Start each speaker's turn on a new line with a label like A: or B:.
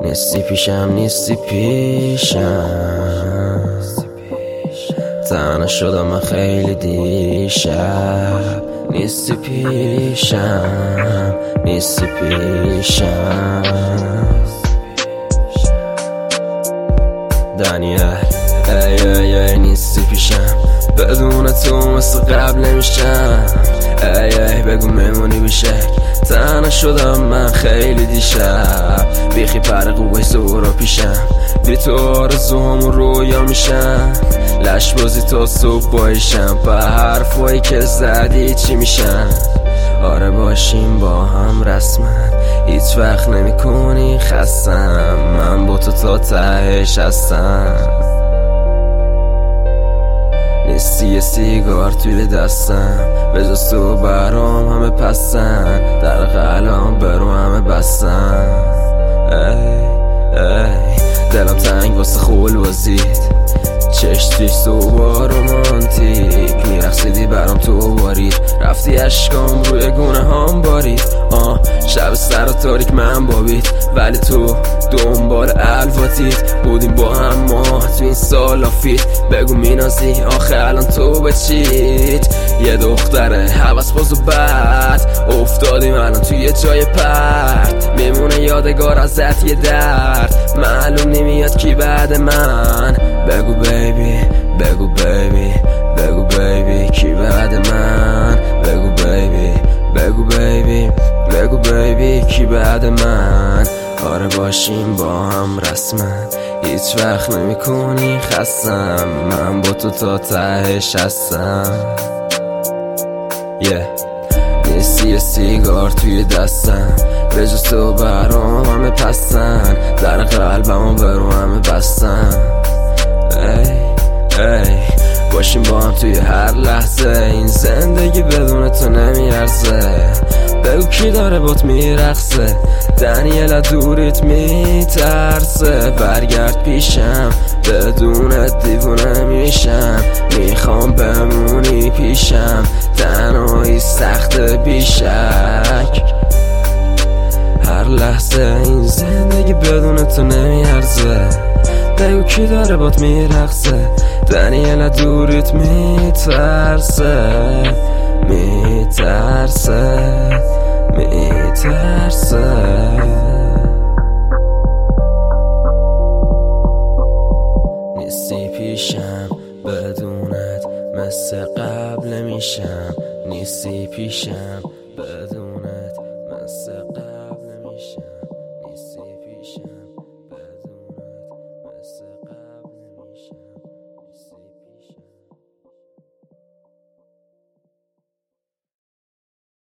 A: نیستی پیشم نیستی پیشم، تنها شدم من خیلی دیشب. نیستی پیشم نیستی پیشم. دانیل ای نیستی پیشم، بدون تو مثل قبل نمیشم. ای بگو میمونی بیشک، تنها شدم من خیلی دیشب. بیخی پر قوی زورا پیشم، بی تو آرزوهامون رویا میشن. لش بازی تا صبح بایشم، به حرفایی که زدی چی میشن. آره باشیم با هم رسمن، هیچ وقت نمی کنی خستم. من با تو تا تهش هستم. نیستی یه سیگار توی دستم، بجز تو برام همه پسن. در قلم برو همه بستن. ای دلم تنگ واسه خول بازید، چشتیش صبح رومانتیک. میرخصیدی برام تو بارید، رفتی عشقام روی گونه هم بارید. شب سر و تاریک من بابید، ولی تو دنبال الواتید. بودیم با هم ما تو این سالافید. بگو مینازی آخه الان تو به چیت؟ یه دختره حوث باز و بد، افتادیم الان توی یه جای پرت. میمونه یادگار ازت یه درد، معلوم نمیاد کی بعد من. بگو بیبی بگو بیبی بگو بیبی کی بعد من. بگو بیبی بگو بیبی بگو بیبی کی بعد من. آره باشیم با هم رسمن، هیچ وقت نمی کنی خستم. من با تو تا تهش هستم. نیستی یه سیگار توی دستم، بجز تو برام همه پستن. در قلبم برو همه بستن. ای باشیم با هم توی هر لحظه، این زندگی بدون تو نمیارزه. بگو کی داره بات میرقصه، دنیل دوریت میترسه. برگرد پیشم، بدون دیوونه میشم. میخوام بمونی پیشم، تنهایی سخت بیشک. هر لحظه این زندگی بدون تو نمیارزه. بگو کی داره بات میرقصه، دنیل دوریت میترسه. میترسه